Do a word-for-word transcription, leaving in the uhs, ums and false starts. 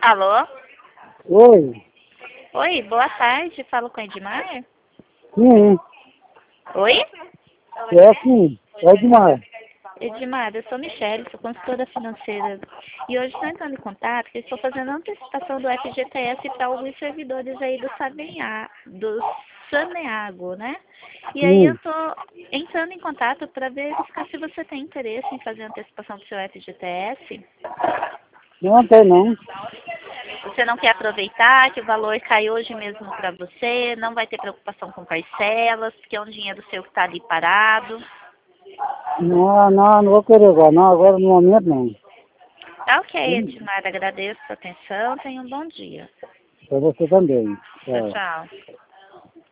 Alô? Oi, Oi, boa tarde. Falo com Edmar? sim, Oi? é sim, é demais. Edmar, eu sou Michelle, sou consultora financeira. E hoje estou entrando em contato porque estou fazendo a antecipação do F G T S para alguns servidores aí do Saneago, do Saneago, né? E aí eu Sim, estou entrando em contato para verificar se você tem interesse em fazer a antecipação do seu F G T S. não tem não. Você não quer aproveitar que o valor cai hoje mesmo para você, não vai ter preocupação com parcelas, que é um dinheiro seu que está ali parado. Não, não, não vou querer agora, não, agora no momento não. Tá ok, Sim, Edmar, agradeço a atenção, tenha um bom dia. para você também. Tchau, Tchau. tchau.